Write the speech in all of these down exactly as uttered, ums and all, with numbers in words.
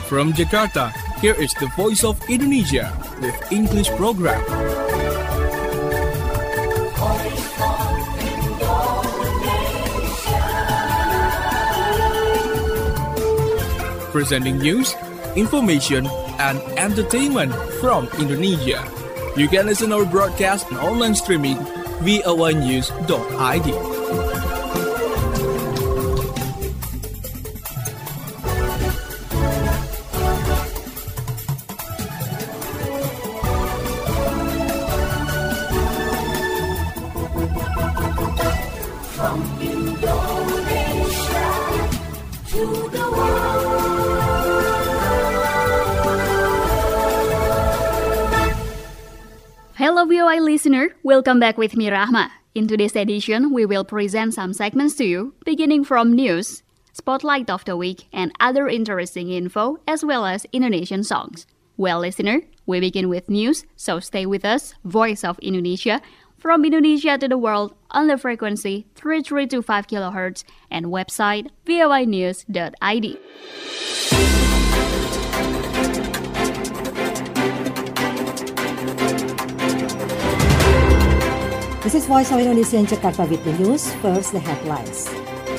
From Jakarta, here is the Voice of Indonesia with English program. Presenting news, information, and entertainment from Indonesia. You can listen our broadcast on online streaming v o a news dot i d. From Indonesia to the world. Hello V O I listener, welcome back with me Rahma. In today's edition, we will present some segments to you, beginning from news, spotlight of the week, and other interesting info, as well as Indonesian songs. Well listener, we begin with news, so stay with us, Voice of Indonesia, from Indonesia to the world on the frequency three three two five kilohertz and website v o i news dot i d. This is Voice of Indonesia in Jakarta with the news. First, the headlines.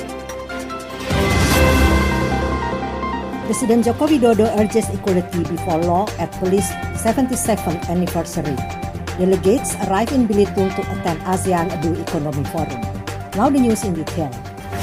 Presiden Joko Widodo urges equality before law at police seventy-seventh anniversary. Delegates arrive in Belitung to attend ASEAN Blue Economy Forum. Now the news in detail.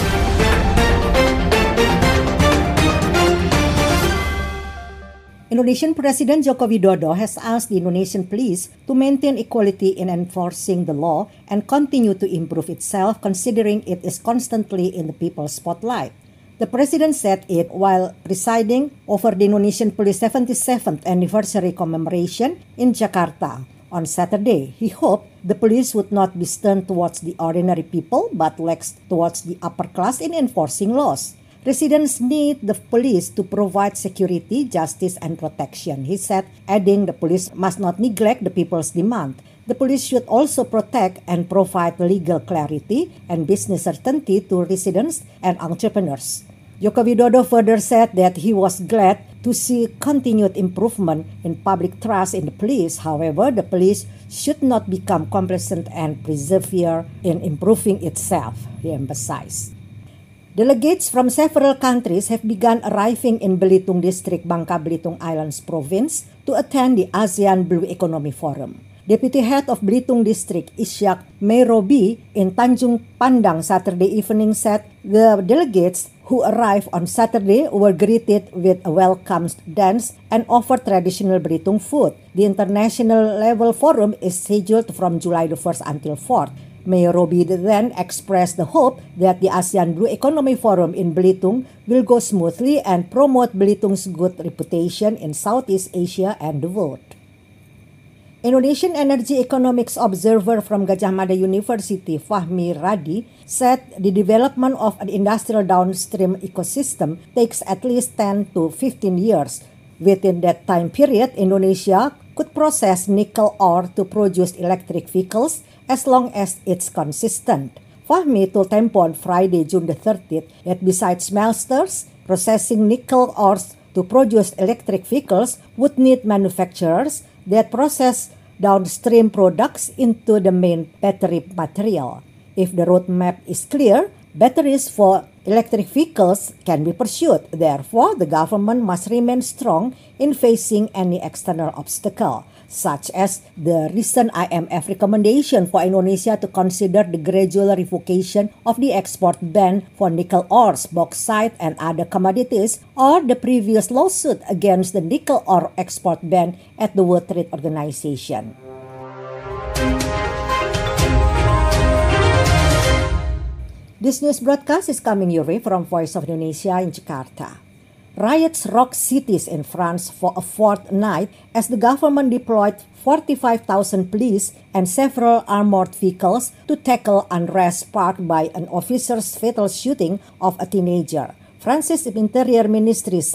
Indonesian President Joko Widodo has asked the Indonesian police to maintain equality in enforcing the law and continue to improve itself considering it is constantly in the people's spotlight. The president said it while presiding over the Indonesian Police seventy-seventh anniversary commemoration in Jakarta. On Saturday, he hoped the police would not be stern towards the ordinary people but lax towards the upper class in enforcing laws. Residents need the police to provide security, justice, and protection, he said, adding the police must not neglect the people's demand. The police should also protect and provide legal clarity and business certainty to residents and entrepreneurs. Joko Widodo further said that he was glad to see continued improvement in public trust in the police. However, the police should not become complacent and persevere in improving itself, he emphasized. Delegates from several countries have begun arriving in Belitung District, Bangka Belitung Islands Province to attend the ASEAN Blue Economy Forum. Deputy Head of Belitung District, Ishak Meirobi, in Tanjung Pandang Saturday evening said the delegates who arrived on Saturday were greeted with a welcome dance and offered traditional Belitung food. The international level forum is scheduled from July the first until fourth. Mayor Robi then expressed the hope that the ASEAN Blue Economy Forum in Belitung will go smoothly and promote Belitung's good reputation in Southeast Asia and the world. Indonesian Energy Economics Observer from Gadjah Mada University, Fahmi Radi, said the development of an industrial downstream ecosystem takes at least ten to fifteen years. Within that time period, Indonesia could process nickel ore to produce electric vehicles as long as it's consistent. Fahmi told Tempo on Friday, June the thirtieth, that besides smelters, processing nickel ores to produce electric vehicles would need manufacturers that process downstream products into the main battery material. If the roadmap is clear, batteries for electric vehicles can be pursued. Therefore, the government must remain strong in facing any external obstacle, such as the recent I M F recommendation for Indonesia to consider the gradual revocation of the export ban for nickel ores, bauxite, and other commodities, or the previous lawsuit against the nickel ore export ban at the World Trade Organization. This news broadcast is coming your way from Voice of Indonesia in Jakarta. Riots rocked cities in France for a fourth night as the government deployed forty-five thousand police and several armored vehicles to tackle unrest sparked by an officer's fatal shooting of a teenager. France's Interior Ministry said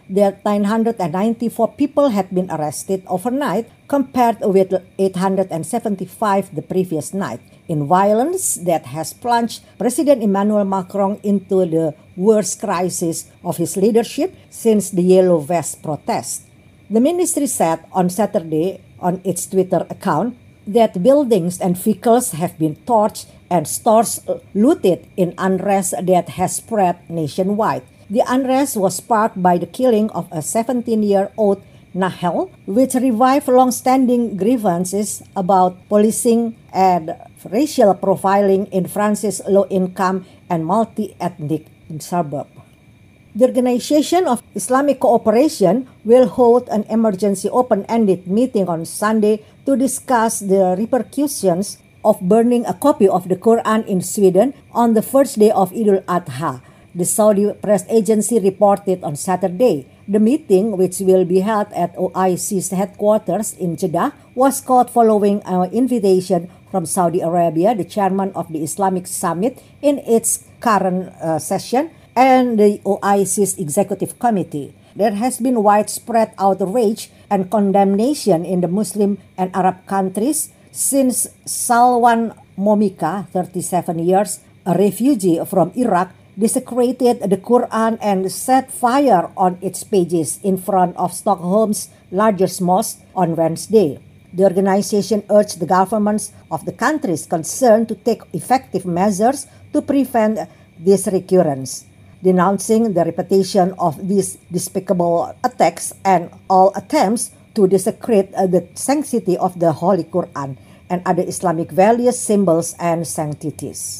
that nine hundred ninety-four people had been arrested overnight compared with eight hundred seventy-five the previous night, in violence that has plunged President Emmanuel Macron into the worst crisis of his leadership since the Yellow Vest protest. The ministry said on Saturday on its Twitter account that buildings and vehicles have been torched and stores looted in unrest that has spread nationwide. The unrest was sparked by the killing of a seventeen-year-old Nahel, which revived long-standing grievances about policing and racial profiling in France's low-income and multi-ethnic suburb. The Organization of Islamic Cooperation will hold an emergency open-ended meeting on Sunday to discuss the repercussions of burning a copy of the Quran in Sweden on the first day of Eid al-Adha, the Saudi press agency reported on Saturday. The meeting, which will be held at O I C's headquarters in Jeddah, was called following an invitation from Saudi Arabia, the chairman of the Islamic Summit, in its current uh, session, and the O I C's executive committee. There has been widespread outrage and condemnation in the Muslim and Arab countries since Salwan Momika, thirty-seven years, a refugee from Iraq, desecrated the Quran and set fire on its pages in front of Stockholm's largest mosque on Wednesday. The organization urged the governments of the countries concerned to take effective measures to prevent this recurrence, denouncing the repetition of these despicable attacks and all attempts to desecrate the sanctity of the Holy Quran and other Islamic values, symbols, and sanctities.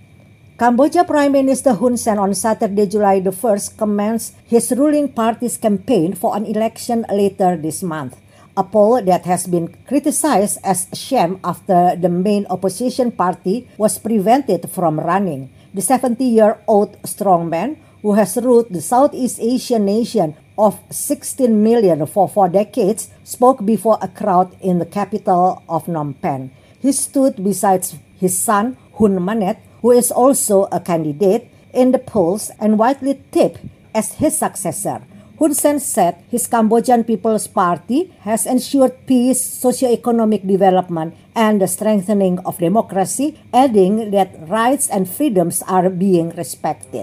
Cambodia Prime Minister Hun Sen on Saturday, July the first, commenced his ruling party's campaign for an election later this month, a poll that has been criticized as a sham after the main opposition party was prevented from running. The seventy-year-old strongman, who has ruled the Southeast Asian nation of sixteen million for four decades, spoke before a crowd in the capital of Phnom Penh. He stood beside his son, Hun Manet, who is also a candidate in the polls and widely tipped as his successor. Hun Sen said his Cambodian People's Party has ensured peace, socio-economic development, and the strengthening of democracy, adding that rights and freedoms are being respected.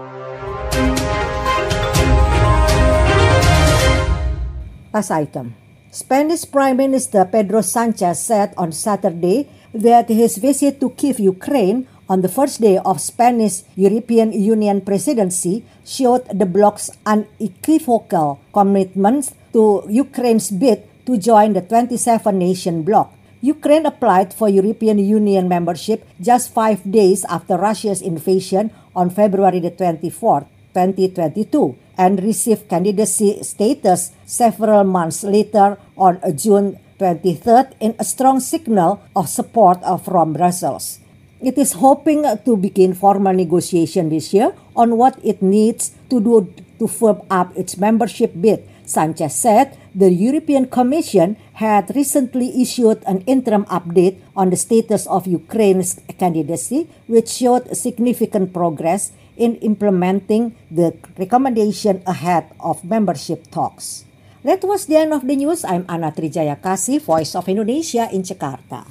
Last item. Spanish Prime Minister Pedro Sanchez said on Saturday that his visit to Kyiv, Ukraine, on the first day of Spanish European Union presidency showed the bloc's unequivocal commitment to Ukraine's bid to join the twenty-seven nation bloc. Ukraine applied for European Union membership just five days after Russia's invasion on February the twenty-fourth, twenty twenty-two, and received candidacy status several months later on June twenty-third in a strong signal of support from Brussels. It is hoping to begin formal negotiation this year on what it needs to do to firm up its membership bid. Sanchez said the European Commission had recently issued an interim update on the status of Ukraine's candidacy, which showed significant progress in implementing the recommendation ahead of membership talks. That was the end of the news. I'm Ana Trijayakasi, Voice of Indonesia in Jakarta.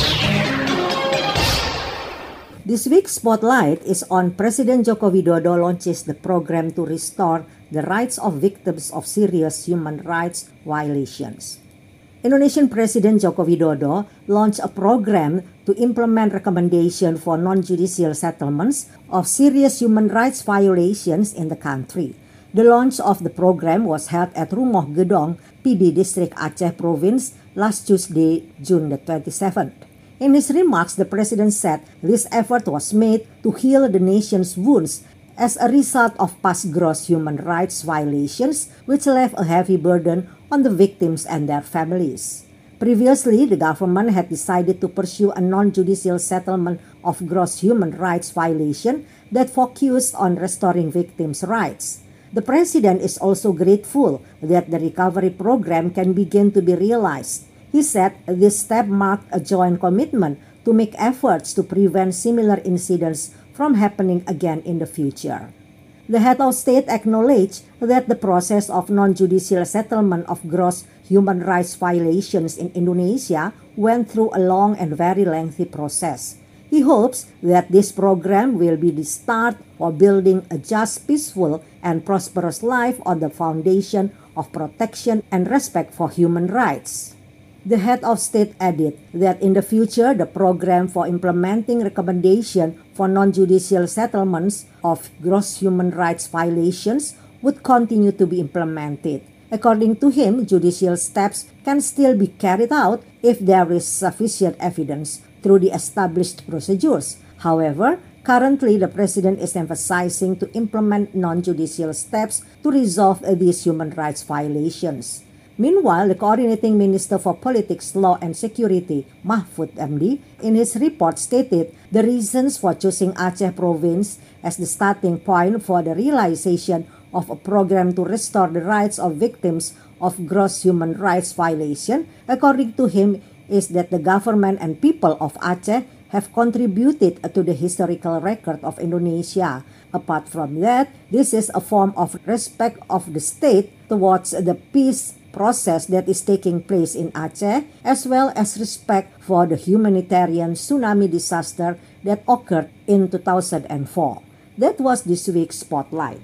This week's spotlight is on President Joko Widodo launches the program to restore the rights of victims of serious human rights violations. Indonesian President Joko Widodo launched a program to implement recommendations for non-judicial settlements of serious human rights violations in the country. The launch of the program was held at Rumoh Gedong, P D District Aceh Province last Tuesday, June the twenty-seventh. In his remarks, the president said this effort was made to heal the nation's wounds as a result of past gross human rights violations, which left a heavy burden on the victims and their families. Previously, the government had decided to pursue a non-judicial settlement of gross human rights violation that focused on restoring victims' rights. The president is also grateful that the recovery program can begin to be realized. He said this step marked a joint commitment to make efforts to prevent similar incidents from happening again in the future. The head of state acknowledged that the process of non-judicial settlement of gross human rights violations in Indonesia went through a long and very lengthy process. He hopes that this program will be the start for building a just, peaceful, and prosperous life on the foundation of protection and respect for human rights. The head of state added that in the future, the program for implementing recommendation for non-judicial settlements of gross human rights violations would continue to be implemented. According to him, judicial steps can still be carried out if there is sufficient evidence through the established procedures. However, currently the president is emphasizing to implement non-judicial steps to resolve these human rights violations. Meanwhile, the Coordinating Minister for Politics, Law and Security, Mahfud M D, in his report stated the reasons for choosing Aceh province as the starting point for the realization of a program to restore the rights of victims of gross human rights violation, according to him, is that the government and people of Aceh have contributed to the historical record of Indonesia. Apart from that, this is a form of respect of the state towards the peace process that is taking place in Aceh, as well as respect for the humanitarian tsunami disaster that occurred in two thousand four. That was this week's Spotlight.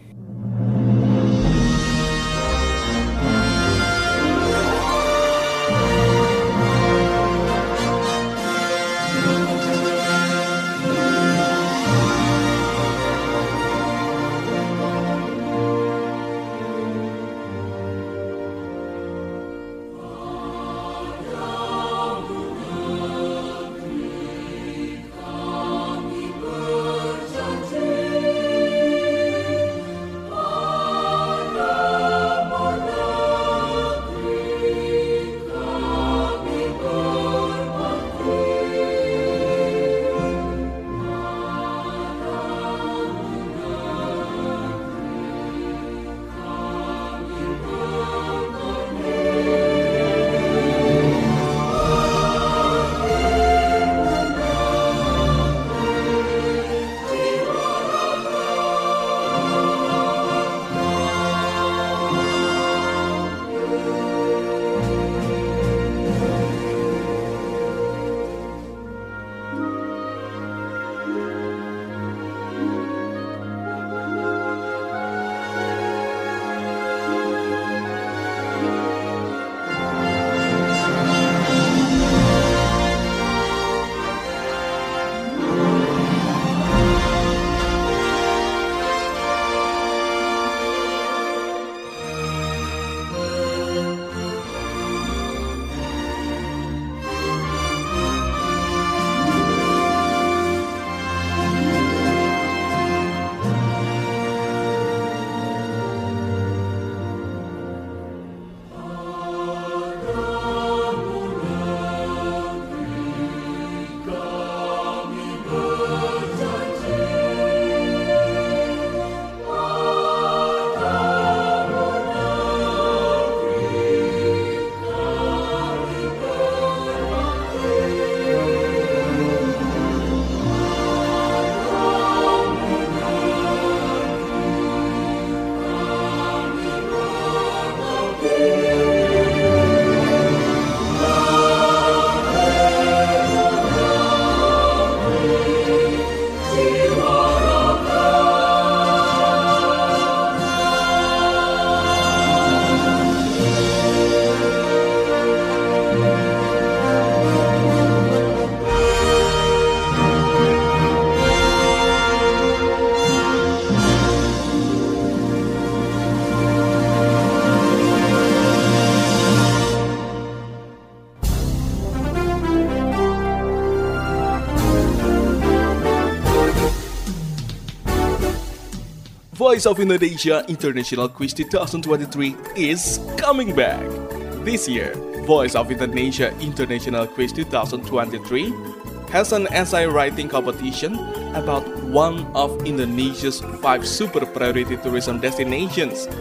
Voice of Indonesia International Quiz twenty twenty-three is coming back. This year, Voice of Indonesia International Quiz twenty twenty-three has an essay writing competition about one of Indonesia's five super priority tourism destinations,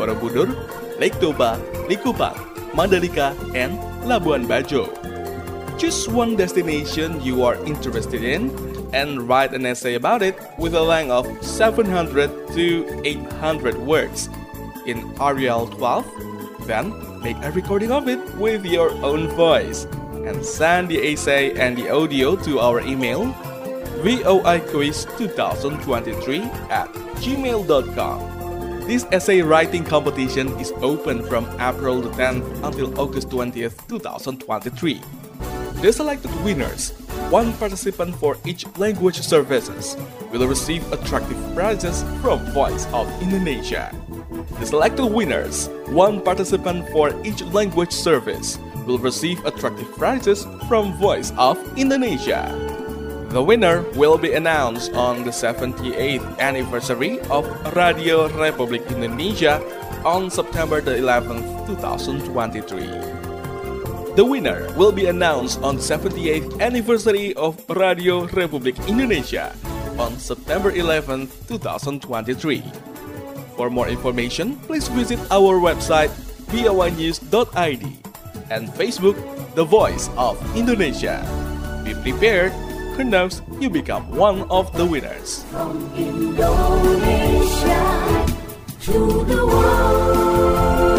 Borobudur, Lake Toba, Likupang, Mandalika, and Labuan Bajo. Choose one destination you are interested in and write an essay about it with a length of seven hundred to eight hundred words in Arial twelve. Then make a recording of it with your own voice and send the essay and the audio to our email voiquiz twenty twenty-three at gmail dot com. This essay writing competition is open from April the tenth until August twentieth, twenty twenty-three. The selected winners, one participant for each language services, will receive attractive prizes from Voice of Indonesia. The selected winners, one participant for each language service, will receive attractive prizes from Voice of Indonesia. The winner will be announced on the seventy-eighth anniversary of Radio Republik Indonesia on September the eleventh, twenty twenty-three. The winner will be announced on the seventy-eighth anniversary of Radio Republik Indonesia on September eleventh, twenty twenty-three. For more information, please visit our website v o i news dot i d and Facebook The Voice of Indonesia. Be prepared, who knows, you become one of the winners. From Indonesia to the world.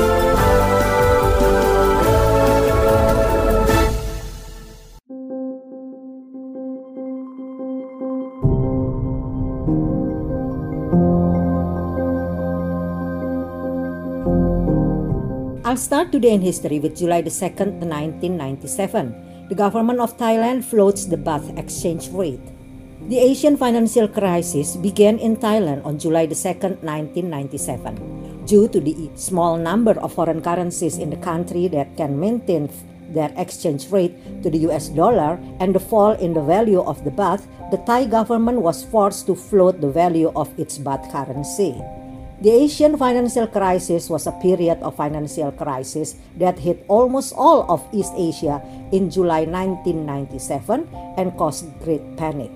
I'll start today in history with July the second, nineteen ninety-seven. The government of Thailand floats the baht exchange rate. The Asian financial crisis began in Thailand on July the second, nineteen ninety-seven. Due to the small number of foreign currencies in the country that can maintain their exchange rate to the U S dollar and the fall in the value of the baht, the Thai government was forced to float the value of its baht currency. The Asian financial crisis was a period of financial crisis that hit almost all of East Asia in July nineteen ninety-seven and caused great panic.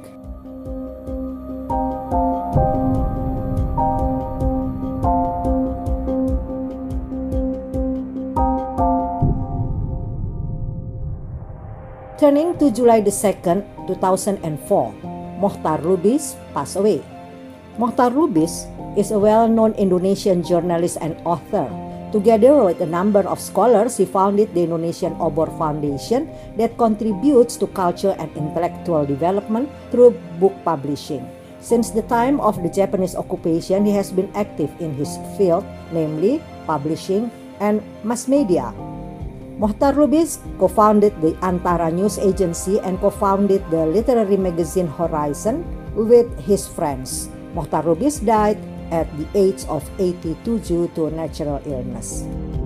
Turning to July the second, two thousand four, Mohtar Lubis passed away. Mohtar Lubis is a well-known Indonesian journalist and author. Together with a number of scholars, he founded the Indonesian Obor Foundation that contributes to culture and intellectual development through book publishing. Since the time of the Japanese occupation, he has been active in his field, namely publishing and mass media. Mohtar Lubis co-founded the Antara News Agency and co-founded the literary magazine Horizon with his friends. Mohtar Lubis died at the age of eighty-two due to natural illness.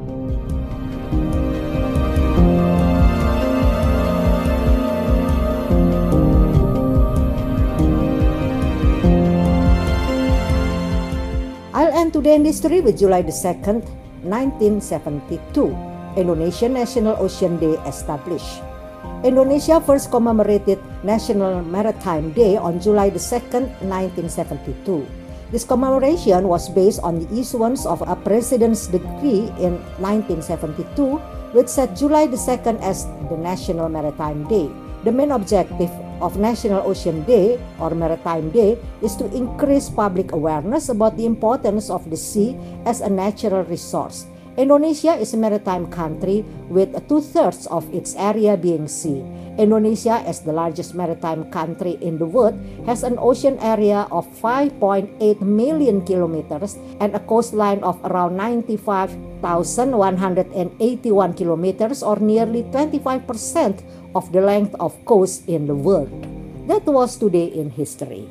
I'll end today in history with July the second, nineteen seventy-two, Indonesian National Ocean Day established. Indonesia first commemorated National Maritime Day on July the second, nineteen seventy-two. This commemoration was based on the issuance of a president's decree in nineteen seventy-two, which set July the second as the National Maritime Day. The main objective of National Ocean Day or Maritime Day is to increase public awareness about the importance of the sea as a natural resource. Indonesia is a maritime country with two-thirds of its area being sea. Indonesia, as the largest maritime country in the world, has an ocean area of five point eight million kilometers and a coastline of around ninety-five thousand one hundred eighty-one kilometers, or nearly twenty-five percent of the length of coast in the world. That was today in history.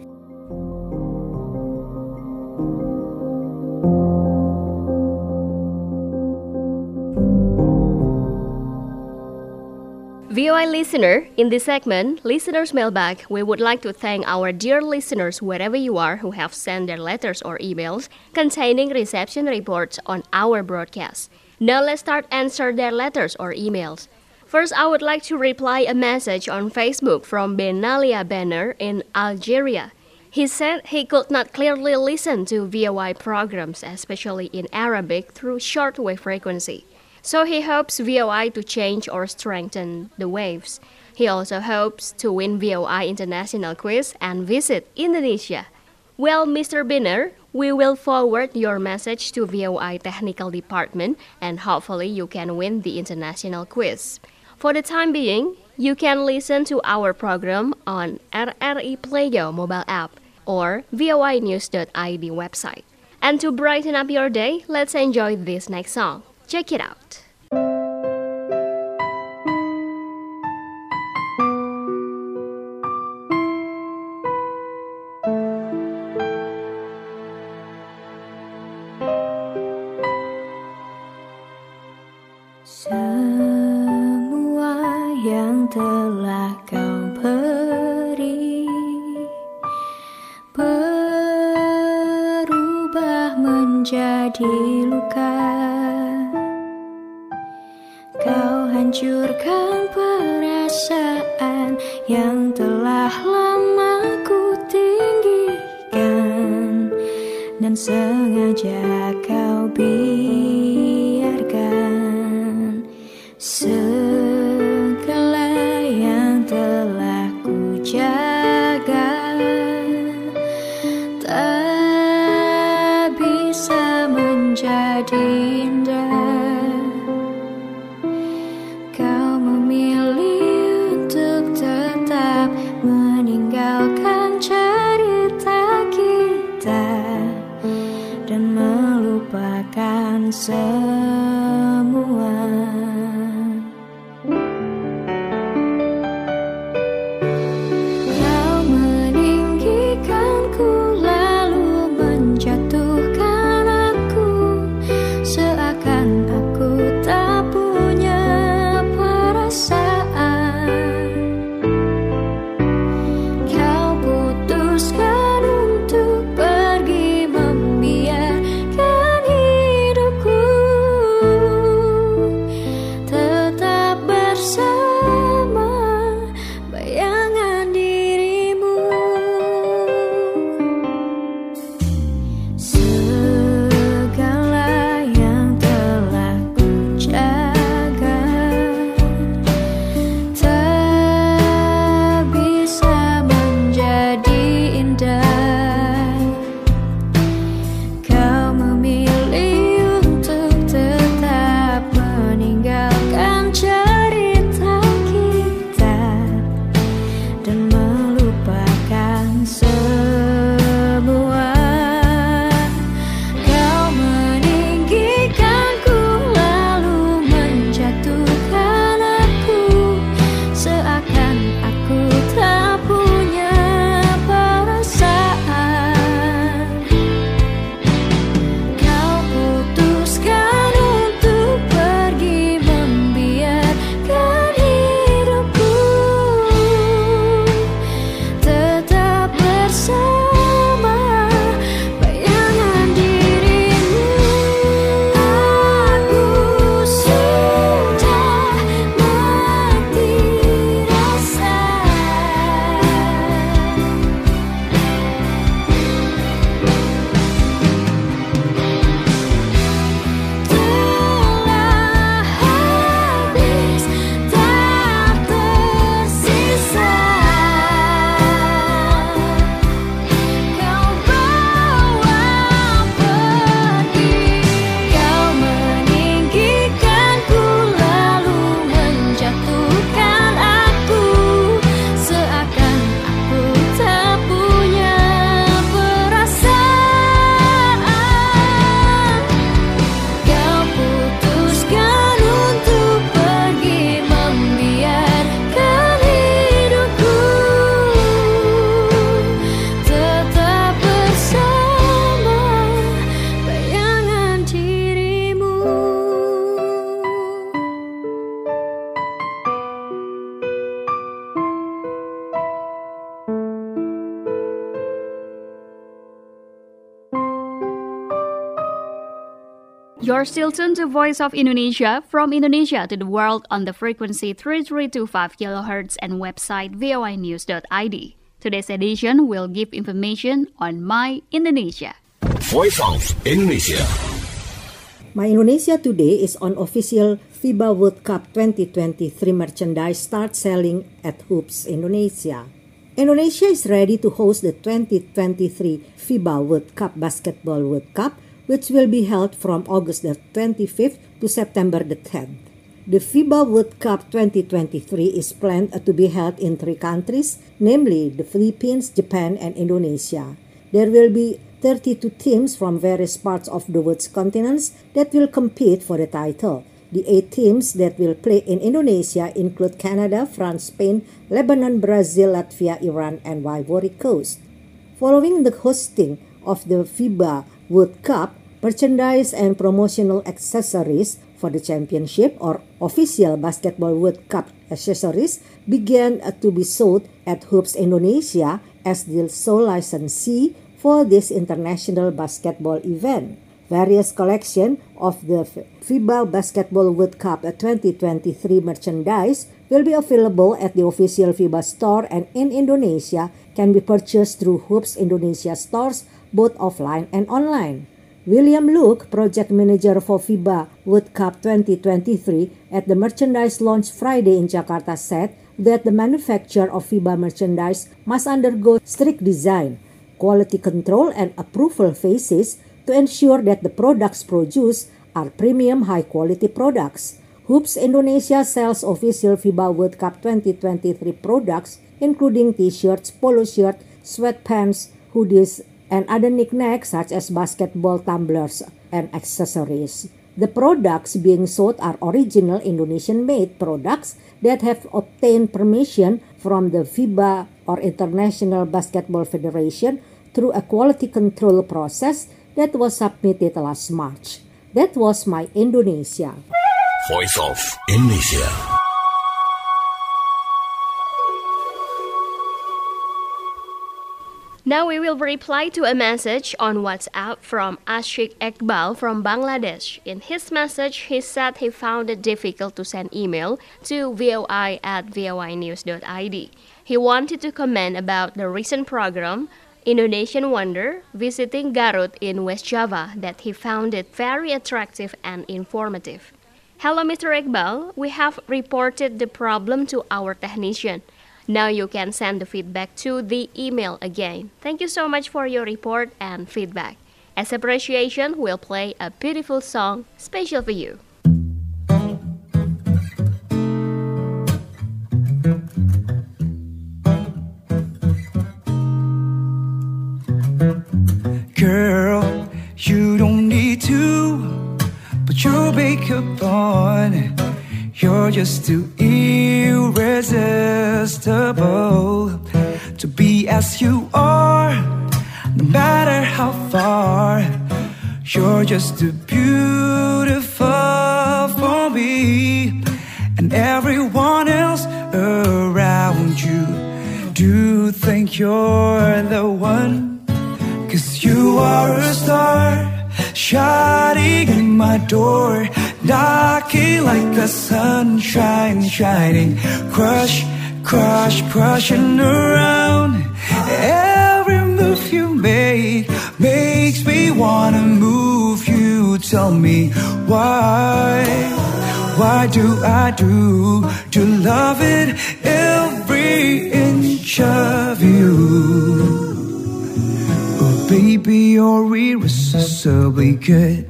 V O I listener, in this segment, Listeners Mailbag, we would like to thank our dear listeners wherever you are who have sent their letters or emails containing reception reports on our broadcast. Now let's start answer their letters or emails. First, I would like to reply a message on Facebook from Benalia Banner in Algeria. He said he could not clearly listen to V O I programs, especially in Arabic, through shortwave frequency. So he hopes V O I to change or strengthen the waves. He also hopes to win V O I International Quiz and visit Indonesia. Well, Mister Binner, we will forward your message to V O I Technical Department and hopefully you can win the international quiz. For the time being, you can listen to our program on R R I Playgo mobile app or V O I news dot I D website. And to brighten up your day, let's enjoy this next song. Check it out. Semua yang telah kau beri berubah menjadi luka. Kau hancurkan perasaan yang telah lama ku tinggikan, dan sengaja kau biarkan segala yang telah ku jaga tak bisa menjadi indah. Kau memilih untuk tetap meninggalkan cerita kita dan melupakan semua. You're still tuned to Voice of Indonesia, from Indonesia to the world on the frequency three three two five kilohertz and website V O I news dot I D. Today's edition will give information on My Indonesia. Voice of Indonesia. My Indonesia Today is on official FIBA World Cup twenty twenty-three merchandise start selling at Hoops Indonesia. Indonesia is ready to host the twenty twenty-three FIBA World Cup Basketball World Cup, which will be held from August the twenty-fifth to September the tenth. The FIBA World Cup twenty twenty-three is planned to be held in three countries, namely the Philippines, Japan, and Indonesia. There will be thirty-two teams from various parts of the world's continents that will compete for the title. The eight teams that will play in Indonesia include Canada, France, Spain, Lebanon, Brazil, Latvia, Iran, and Ivory Coast. Following the hosting of the FIBA World Cup, merchandise and promotional accessories for the championship or official Basketball World Cup accessories began to be sold at Hoops Indonesia as the sole licensee for this international basketball event. Various collections of the FIBA Basketball World Cup twenty twenty-three merchandise will be available at the official FIBA store and in Indonesia can be purchased through Hoops Indonesia stores both offline and online. William Luke, project manager for FIBA World Cup twenty twenty-three at the merchandise launch Friday in Jakarta, said that the manufacture of FIBA merchandise must undergo strict design, quality control, and approval phases to ensure that the products produced are premium high-quality products. Hoops Indonesia sells official FIBA World Cup twenty twenty-three products including t-shirts, polo shirts, sweatpants, hoodies, and other knickknacks such as basketball tumblers and accessories. The products being sold are original Indonesian-made products that have obtained permission from the FIBA or International Basketball Federation through a quality control process that was submitted last March. That was my Indonesia. Voice of Indonesia. Now we will reply to a message on WhatsApp from Ashik Iqbal from Bangladesh. In his message, he said he found it difficult to send email to voi at voinews dot I D. He wanted to comment about the recent program, Indonesian Wonder, visiting Garut in West Java, that he found it very attractive and informative. Hello, Mister Iqbal. We have reported the problem to our technician. Now you can send the feedback to the email again. Thank you so much for your report and feedback. As appreciation, we'll play a beautiful song special for you. Girl, you don't need to put your makeup on. You're just too irresistible to be as you are, no matter how far. You're just too beautiful for me and everyone else around you. Do think you're the one? 'Cause you are a star, shining in my door, knocking like a sunshine shining. Crush, crush, crushing around. Every move you make makes me wanna move you. Tell me why, why do I do to love it every inch of you? Oh baby, you're irresistibly good.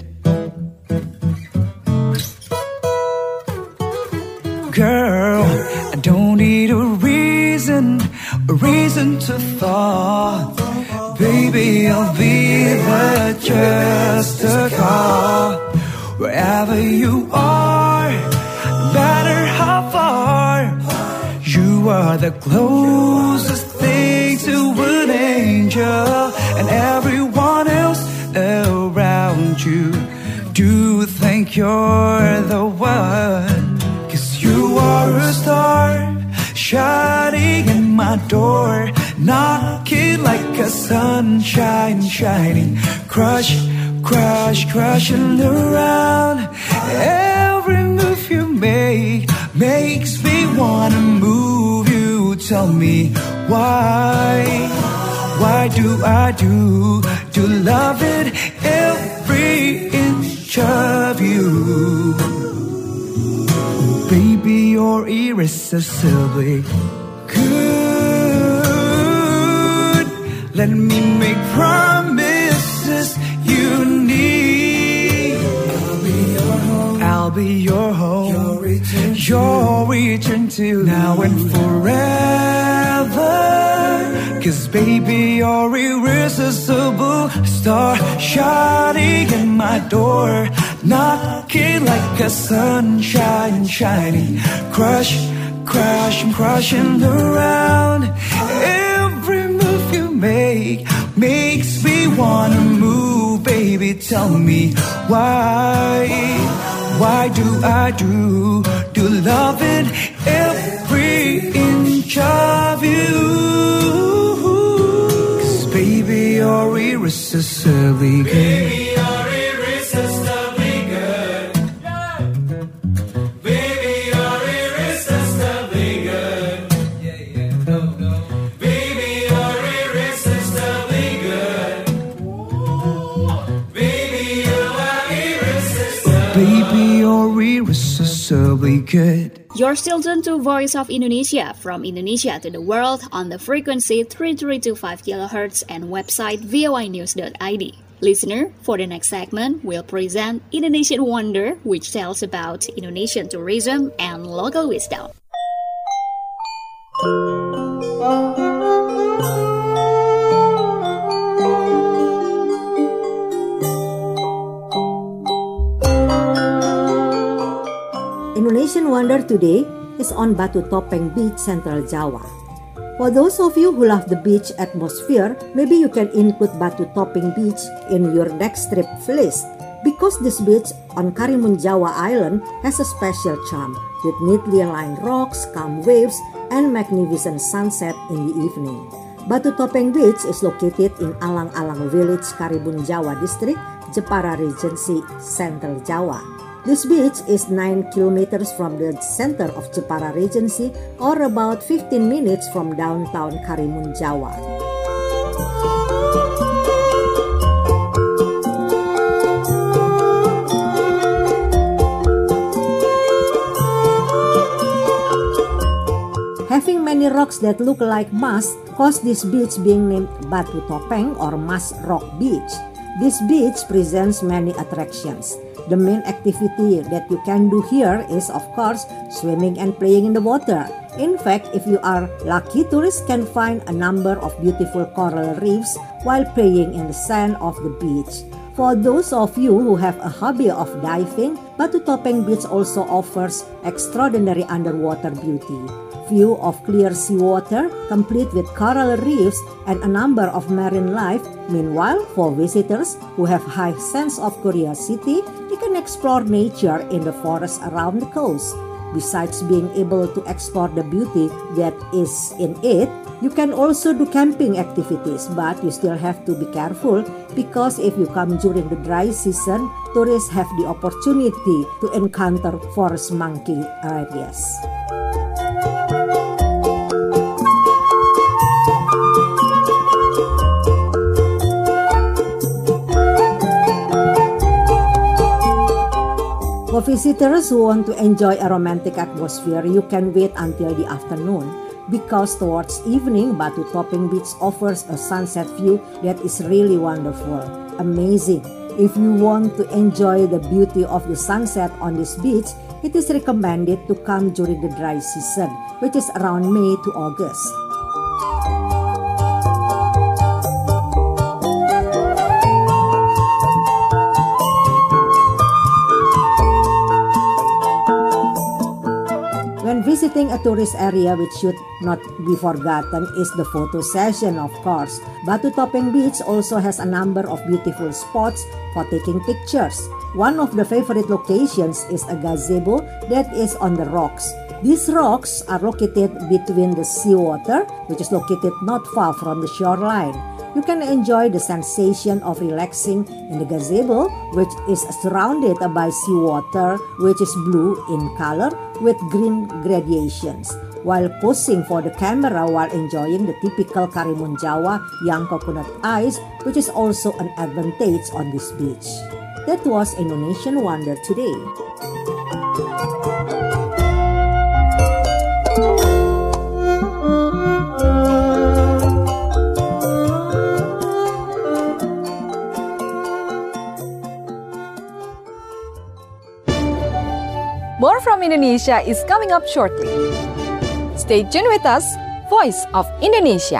Girl, I don't need a reason, a reason to fall. Baby, I'll be there just to call. Wherever you are, no matter how far, you are the closest thing to an angel. And everyone else around you do think you're the one. 'Cause you are a star, shining in my door, knocking like a sunshine shining. Crush, crush, crushing around. Every move you make makes me wanna move you. Tell me why, why do I do to love it every inch of you're irresistibly good. Let me make promises you need. I'll be your home, I'll be your home, your return, your return to now and forever. Cause baby, you're irresistible. Star shining at my door, knocking like a sunshine shining. Crush, crush, I'm crushing around. Every move you make makes me wanna move. Baby, tell me why. Why do I do, do love in every inch of you? Baby, you're irresistibly good. Baby, you're irresistibly good. Baby, you're irresistibly good. Yeah, yeah, no, no. Baby, you're irresistibly good. Baby, you are irresistible. Baby, you're irresistibly good. You're still tuned to Voice of Indonesia, from Indonesia to the world on the frequency three three two five kilohertz and website v o i news dot i d. Listener, for the next segment, we'll present Indonesian Wonder, which tells about Indonesian tourism and local wisdom. Indonesian Wonder today is on Batu Topeng Beach, Central Java. For those of you who love the beach atmosphere, maybe you can include Batu Topeng Beach in your next trip list, because this beach on Karimun Jawa Island has a special charm with neatly aligned rocks, calm waves, and magnificent sunset in the evening. Batu Topeng Beach is located in Alang-Alang Village, Karimun Jawa District, Jepara Regency, Central Java. This beach is nine kilometers from the center of Jepara Regency, or about fifteen minutes from downtown Karimun Jawa. Having many rocks that look like mas caused this beach being named Batu Topeng or Mas Rock Beach. This beach presents many attractions. The main activity that you can do here is, of course, swimming and playing in the water. In fact, if you are lucky, tourists can find a number of beautiful coral reefs while playing in the sand of the beach. For those of you who have a hobby of diving, Batu Topeng Beach also offers extraordinary underwater beauty. View of clear seawater, complete with coral reefs and a number of marine life. Meanwhile, for visitors who have high sense of curiosity, you can explore nature in the forest around the coast. Besides being able to explore the beauty that is in it, you can also do camping activities, but you still have to be careful because if you come during the dry season, tourists have the opportunity to encounter forest monkey areas. For visitors who want to enjoy a romantic atmosphere, you can wait until the afternoon, because towards evening, Batu Topeng Beach offers a sunset view that is really wonderful, amazing. If you want to enjoy the beauty of the sunset on this beach, it is recommended to come during the dry season, which is around May to August. Visiting a tourist area which should not be forgotten is the photo session, of course. Batu Topeng Beach also has a number of beautiful spots for taking pictures. One of the favorite locations is a gazebo that is on the rocks. These rocks are located between the seawater, which is located not far from the shoreline. You can enjoy the sensation of relaxing in the gazebo, which is surrounded by seawater, which is blue in color with green gradations, while posing for the camera while enjoying the typical Karimun Jawa young coconut ice, which is also an advantage on this beach. That was Indonesian Wonder today. from Indonesia is coming up shortly. Stay tuned with us, Voice of Indonesia.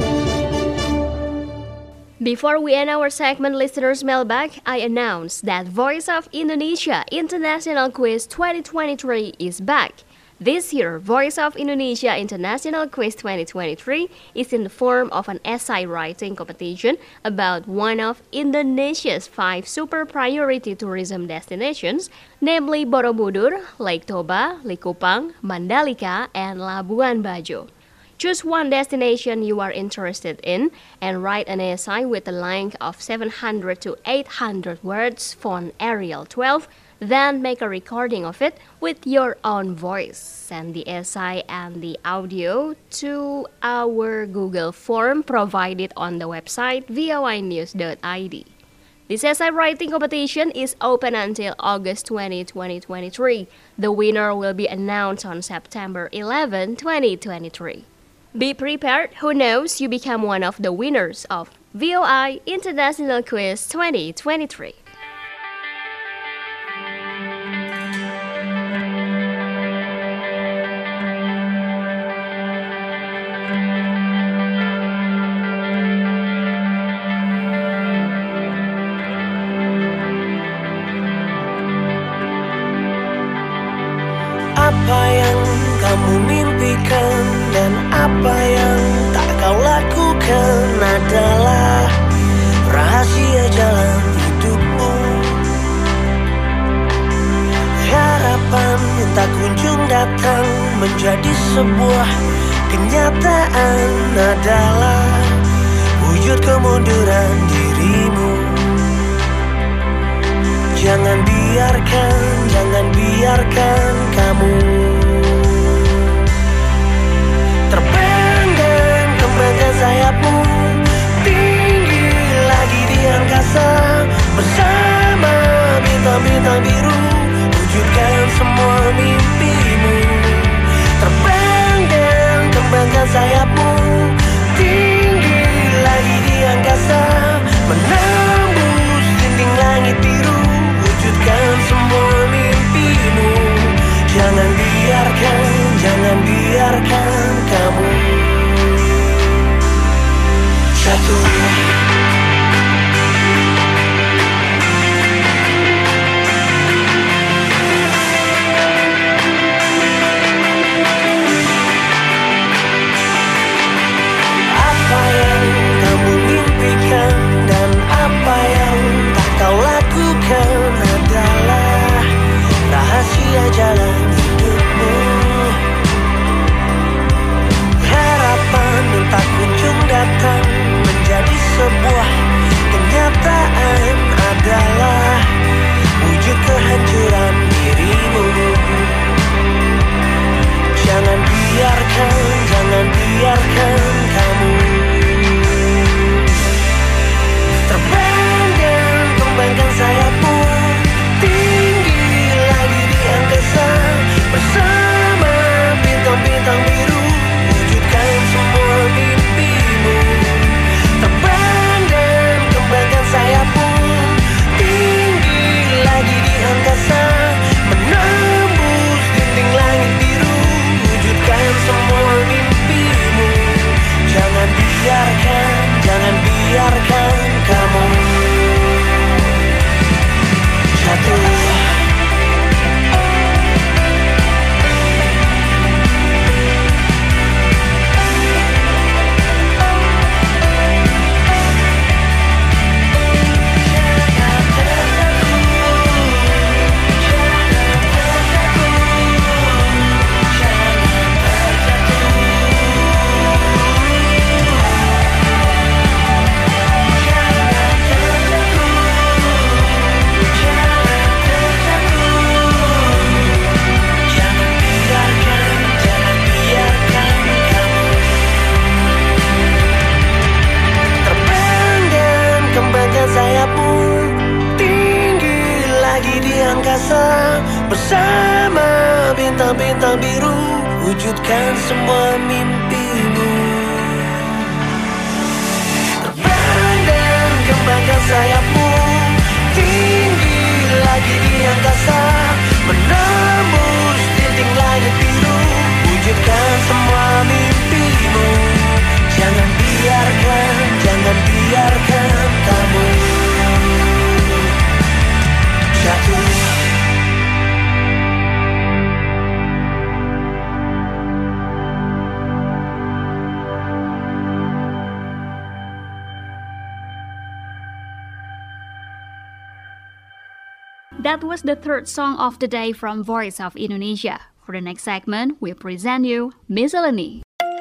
Before we end our segment Listeners Mailbag, I announce that Voice of Indonesia International Quiz twenty twenty-three is back. This year, Voice of Indonesia International Quiz twenty twenty-three is in the form of an essay writing competition about one of Indonesia's five super priority tourism destinations, namely Borobudur, Lake Toba, Likupang, Mandalika, and Labuan Bajo. Choose one destination you are interested in and write an essay with a length of seven hundred to eight hundred words, font Arial twelve. Then make a recording of it with your own voice. Send the essay and the audio to our Google form provided on the website v o i news dot i d. This essay writing competition is open until August twentieth, twenty twenty-three. The winner will be announced on September eleventh, twenty twenty-three. Be prepared, who knows you become one of the winners of V O I International Quiz twenty twenty-three. Apa yang kamu mimpikan dan apa yang tak kau lakukan adalah rahasia jalan hidupmu. Harapan yang tak kunjung datang menjadi sebuah kenyataan adalah wujud kemunduran dirimu. Jangan biarkan, jangan biarkan kamu terbang dan kembangkan sayapmu tinggi lagi di angkasa bersama bintang-bintang biru. Wujudkan semua mimpimu. Terbang dan kembangkan sayapmu tinggi lagi di angkasa menembus dinding langit biru. Wujudkan semua mimpimu. Jangan biarkan, jangan biarkan kamu jatuh. Apa yang kamu mimpikan dan apa yang tak kau lakukan adalah rahasia jalan hidupmu. Harapan yang tak kunjung datang menjadi sebuah kenyataan adalah wujud kehancuran dirimu. Jangan biarkan, jangan biarkan kamu terbang dan kembangkan sayapmu tinggi lagi di angkasa bersama bintang-bintang biru. Wujudkan semua mimpimu. Terbang dan kembangkan sayapmu tinggi lagi di angkasa menembus dinding langit biru. Wujudkan semua mimpimu. Jangan biarkan, jangan biarkan kamu jatuh. Sayapmu tinggi lagi di angkasa bersama bintang-bintang biru. Wujudkan semua mimpimu. Terbang dan kembangkan sayapmu tinggi lagi di angkasa menembus That was the third song of the day from Voice of Indonesia. For the next segment, we present you Miscellany.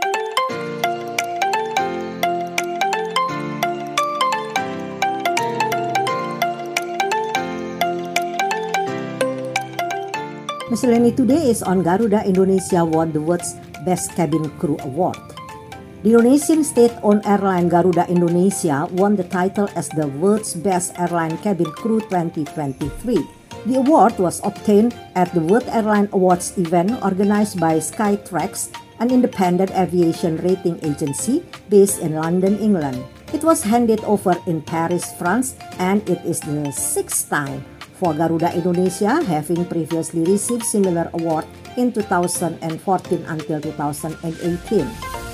Miscellany today is on Garuda Indonesia won the world's Best Cabin Crew Award. The Indonesian state-owned airline Garuda Indonesia won the title as the world's best airline cabin crew twenty twenty-three. The award was obtained at the World Airline Awards event organized by Skytrax, an independent aviation rating agency based in London, England. It was handed over in Paris, France, and it is the sixth time for Garuda Indonesia, having previously received similar award in two thousand fourteen until two thousand eighteen.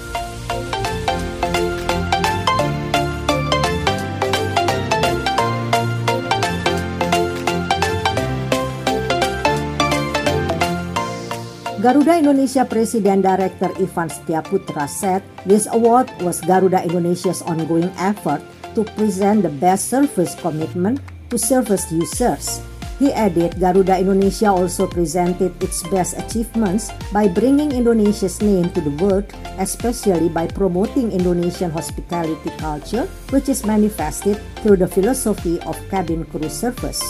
Garuda Indonesia President Director Ivan Setiaputra said this award was Garuda Indonesia's ongoing effort to present the best service commitment to service users. He added Garuda Indonesia also presented its best achievements by bringing Indonesia's name to the world, especially by promoting Indonesian hospitality culture, which is manifested through the philosophy of cabin crew service.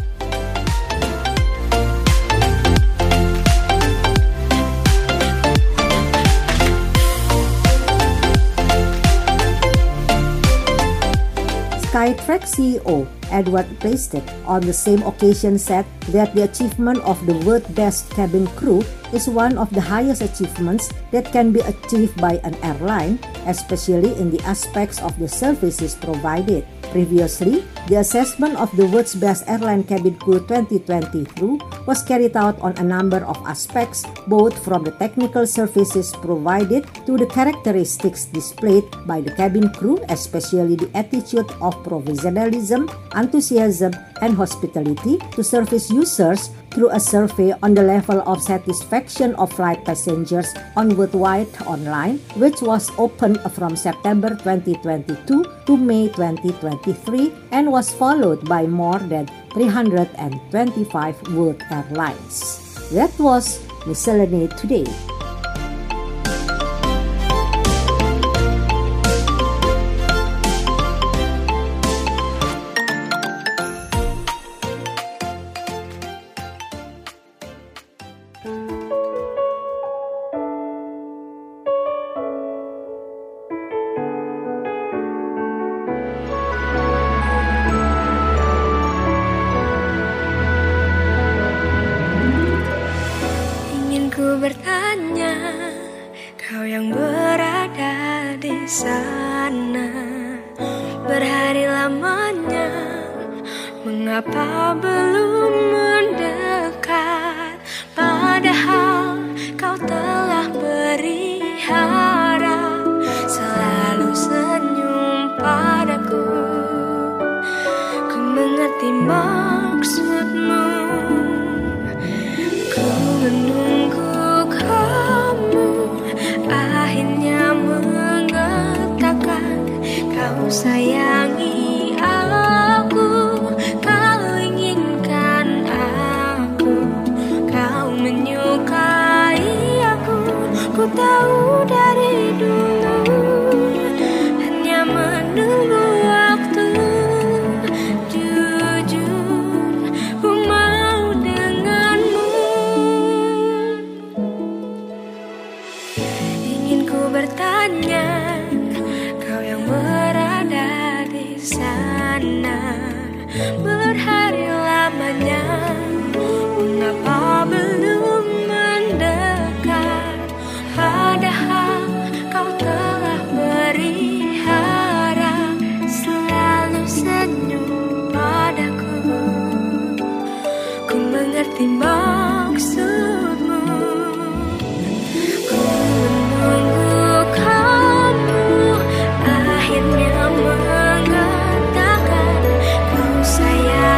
Skytrax C E O Edward Plaisted on the same occasion said that the achievement of the world's best cabin crew is one of the highest achievements that can be achieved by an airline, especially in the aspects of the services provided. Previously, the assessment of the world's best airline cabin crew twenty twenty-two was carried out on a number of aspects, both from the technical services provided to the characteristics displayed by the cabin crew, especially the attitude of professionalism, enthusiasm, and hospitality to service users through a survey on the level of satisfaction of flight passengers on Worldwide Online, which was opened from September twenty twenty-two to May twenty twenty-three and was followed by more than three hundred twenty-five world airlines. That was Miscellany today. Ku bertanya, kau yang berada di sana, berhari lamanya, mengapa belum mendekat? Padahal kau telah beri harap, selalu senyum padaku. Ku mengerti maksudmu, ku menunggu akhirnya mengatakan kau sayangi aku, kau inginkan aku, kau menyukai aku. Ku tahu dari dulu, hanya menunggu waktu. Jujur, ku mau denganmu. Ku bertanya, kau yang berada di sana, berhari lamanya, mengapa belum mendekat? Padahal kau telah beri harap, selalu senyum padaku. Ku mengerti maksudmu, ku menunggu kamu akhirnya mengatakan kau sayang.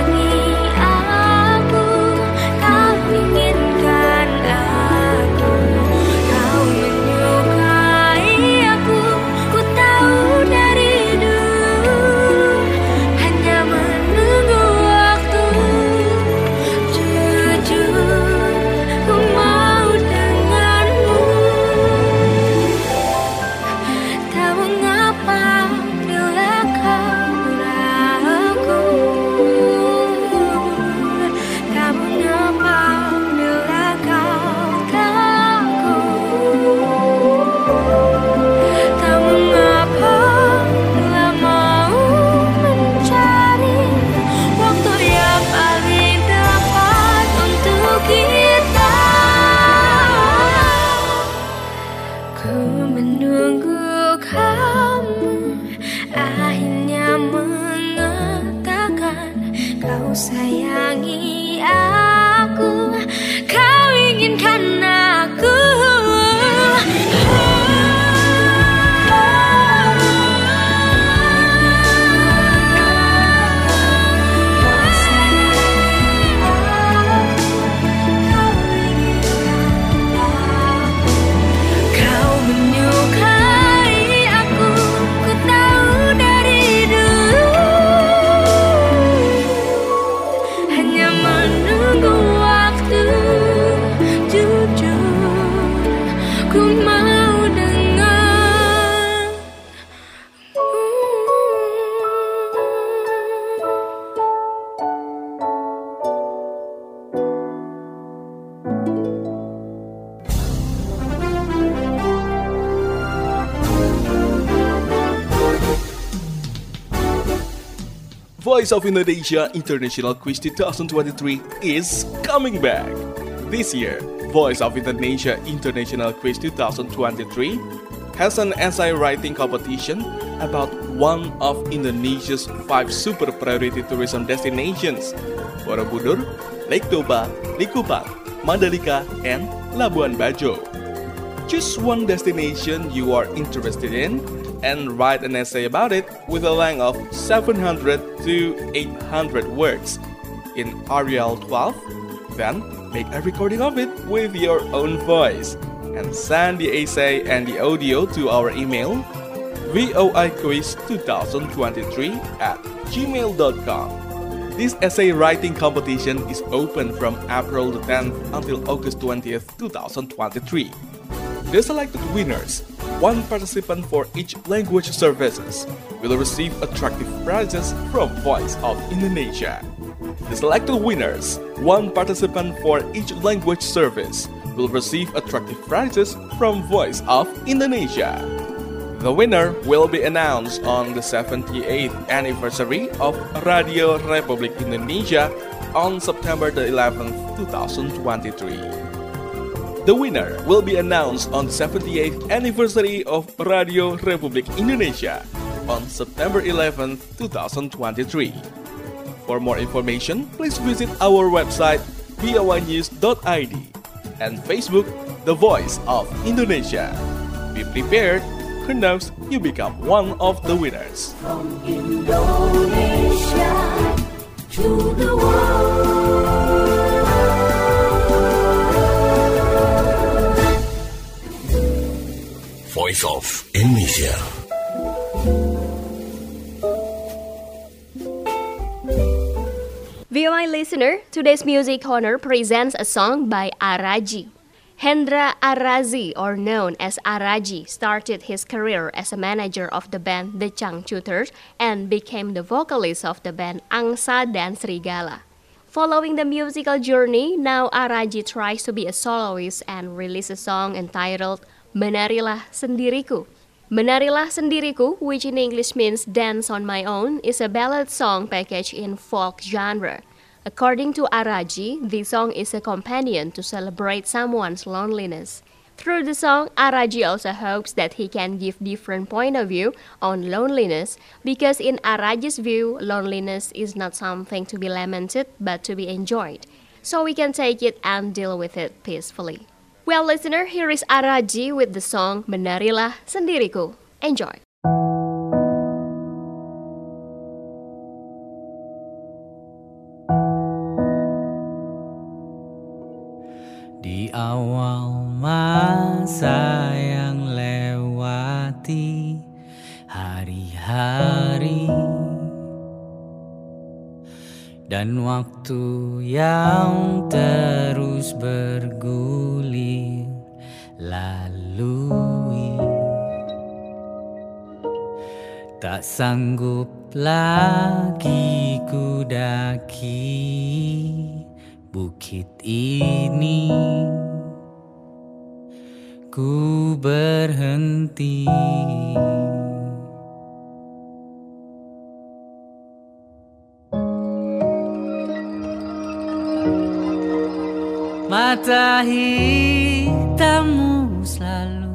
mengapa bila kau ragu? Tak mengapa bila kau takut? Tak mengapa bila mau mencari waktu yang paling tepat untuk kita. Ku menunggu kamu akhirnya mengatakan kau sayangi aku, kau inginkan aku. Kau menyukai aku, ku tahu dari dulu. Hanya menunggu waktu, jujur ku mau dengar. Voice of Indonesia International Quiz twenty twenty-three is coming back. This year, Voice of Indonesia International Quiz twenty twenty-three has an essay writing competition about one of Indonesia's five super priority tourism destinations: Borobudur, Lake Toba, Likupang, Mandalika, and Labuan Bajo. Choose one destination you are interested in and write an essay about it with a length of seven hundred to eight hundred words in Arial twelve. Then make a recording of it with your own voice and send the essay and the audio to our email voiquiz twenty twenty-three at gmail dot com. This essay writing competition is open from April the tenth until August twentieth, twenty twenty-three. The selected winners, one participant for each language services, will receive attractive prizes from Voice of Indonesia. The selected winners, one participant for each language service, will receive attractive prizes from Voice of Indonesia. The winner will be announced on the seventy-eighth anniversary of Radio Republik Indonesia on September the eleventh, twenty twenty-three. The winner will be announced on the seventy-eighth anniversary of Radio Republik Indonesia on September eleventh, twenty twenty-three. For more information, please visit our website v o i news dot i d and Facebook The Voice of Indonesia. Be prepared, who knows you become one of the winners. From Indonesia to the world. Voice of Indonesia. V O I listener, today's music corner presents a song by Araji. Hendra Arazi, or known as Araji, started his career as a manager of the band The Changcuters and became the vocalist of the band Angsa dan Srigala. Following the musical journey, now Araji tries to be a soloist and release a song entitled Menarilah Sendiriku. Menarilah Sendiriku, which in English means Dance on My Own, is a ballad song packaged in folk genre. According to Araji, the song is a companion to celebrate someone's loneliness. Through the song, Araji also hopes that he can give different point of view on loneliness, because in Araji's view, loneliness is not something to be lamented but to be enjoyed. So we can take it and deal with it peacefully. Well, listener, here is Araji with the song Menarilah Sendiriku. Enjoy. Di awal masa yang lewati hari-hari dan waktu yang terus bergulir lalui, Tak sanggup lagi ku daki bukit ini, ku berhenti. Mata hitammu selalu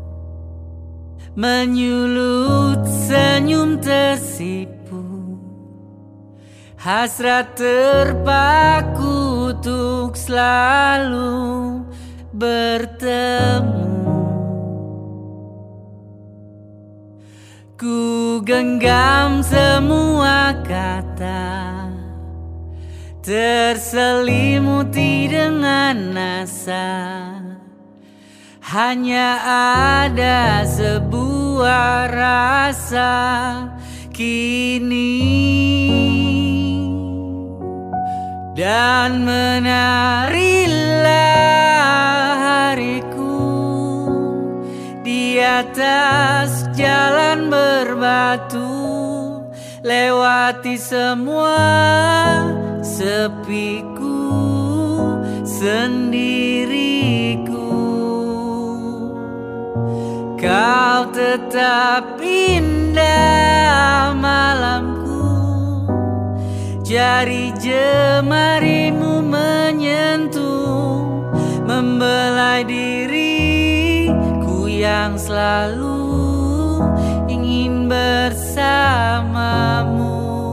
menyulut senyum tersipu, hasrat terpaku untuk selalu bertemu. Ku genggam semua kata, terselimuti dengan asa. Hanya ada sebuah rasa kini, dan menarilah hariku di atas jalan berbatu, lewati semua sepiku sendiriku. Kau tetap indah malamku, jari jemarimu menyentuh, membelai diriku yang selalu ingin bersamamu.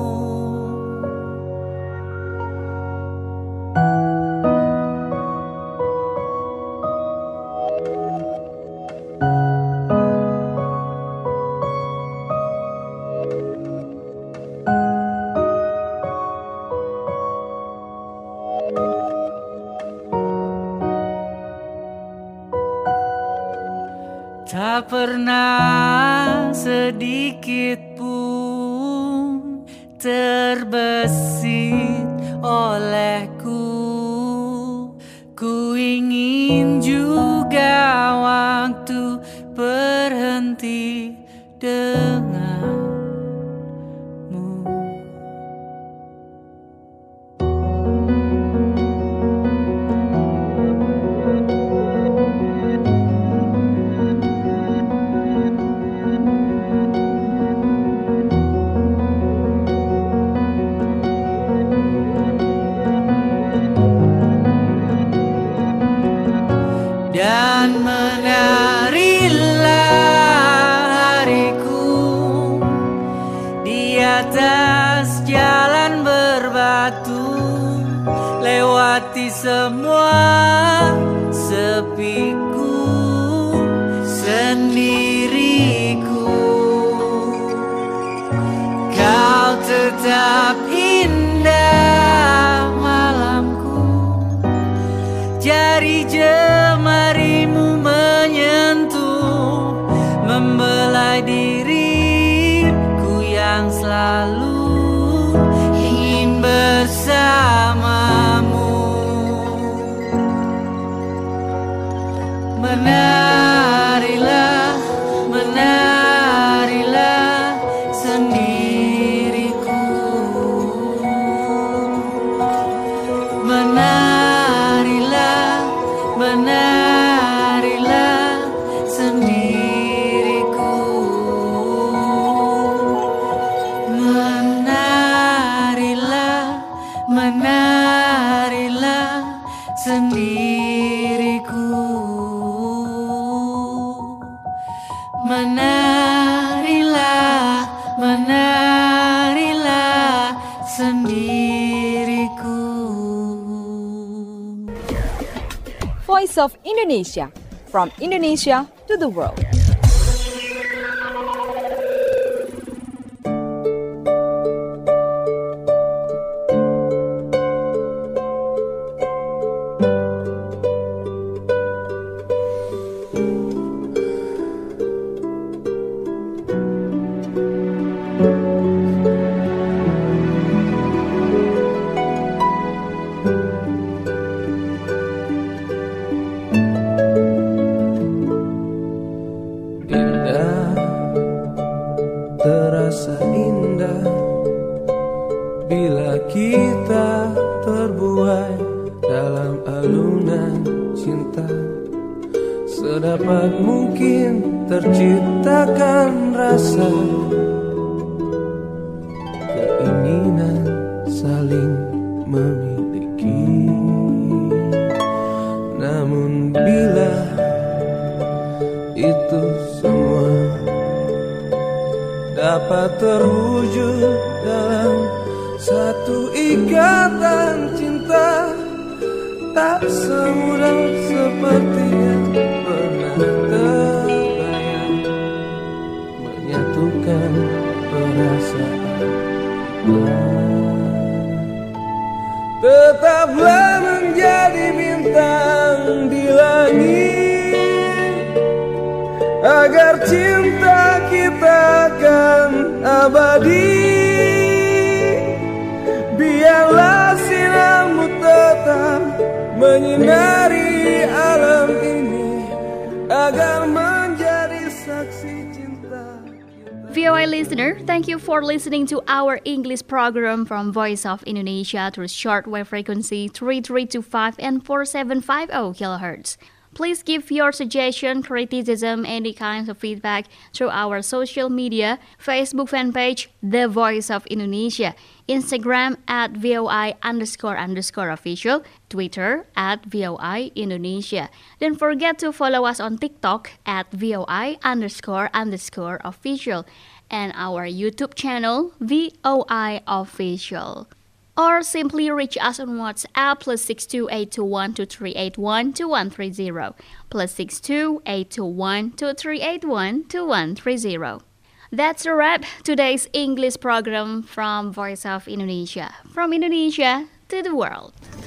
Tak pernah sedikit pun terbesit olehku. Ku ingin juga waktu berhenti denganmu. Dan menarilah hariku di atas jalan berbatu, lewati semua sepiku sendiriku. Kau tetap indah malamku, jari jemarimu menyentuh, membelai diriku yang selalu ingin bersamamu. Menarilah, menarilah sendiriku. Menarilah, menarilah sendiriku. Menarilah, menarilah sendiriku. Menarilah, menarilah sendiriku. Voice of Indonesia, from Indonesia to the world. terasa indah bila kita terbuai dalam alunan cinta. Sedapat mungkin terciptakan rasa keinginan saling memiliki. Namun bila itu semua dapat terwujud dalam satu ikatan cinta, tak semudah seperti yang pernah terbayang menyatukan perasaan. Tetaplah menjadi bintang di langit, agar cinta kita akan abadi. Biarlah sinarmu tetap menyinari alam ini, agar menjadi saksi cinta. V O I listener, thank you for listening to our English program from Voice of Indonesia through shortwave frequency three three two five and four seven five zero kilohertz. Please give your suggestion, criticism, any kinds of feedback through our social media, Facebook fan page, The Voice of Indonesia, Instagram at VOI underscore underscore official, Twitter at VOI Indonesia. Don't forget to follow us on TikTok at VOI underscore underscore official and our YouTube channel, V O I Official. Or simply reach us on WhatsApp plus six two eight two one two three eight one two one three zero plus six two eight two one two three eight one two one three zero. That's a wrap. Today's English program from Voice of Indonesia. From Indonesia to the world.